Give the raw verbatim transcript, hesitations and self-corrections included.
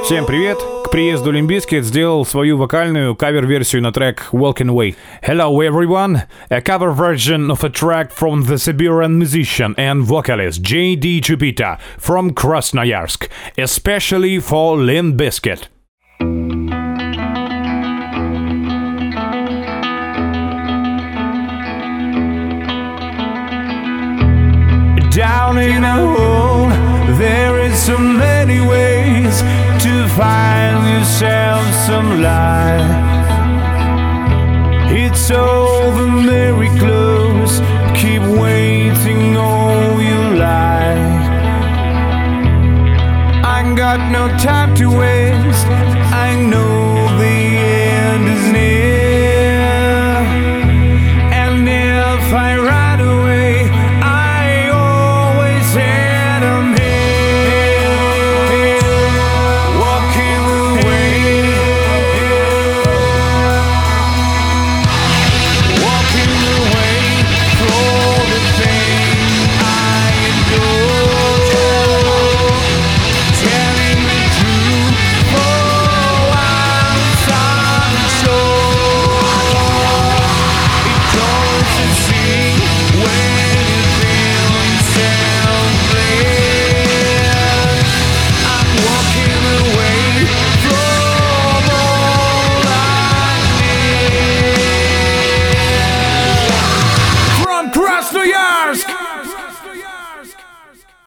Всем привет! К приезду Limp Bizkit сделал свою вокальную кавер-версию на трек Walking Away. Hello everyone! A cover version of a track from the Siberian musician and vocalist J D Chupita from Krasnoyarsk, especially for Limp Bizkit. Down in a hole, there is so many ways to find yourself some life. It's over very close, keep waiting all your life. I ain't got no time to waste, I know